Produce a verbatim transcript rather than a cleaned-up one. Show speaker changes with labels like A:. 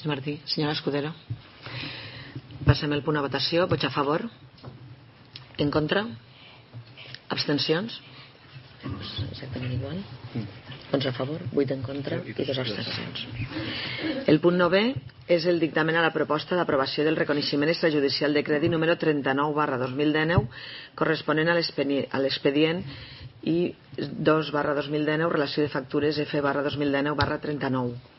A: Senyor Martí. Senyora Escudero. Passem el punt a votació. Vots a favor? En contra? Abstencions? Exactament igual. onze a favor, vuit en contra i dos abstencions. El punt novè és el dictamen a la proposta d'aprovació del reconeixement extrajudicial de crèdit número trenta-nou barra dos mil dinou corresponent a l'expedient i dos barra dos mil dinou relació de factures F barra dos mil dinou barra trenta-nou.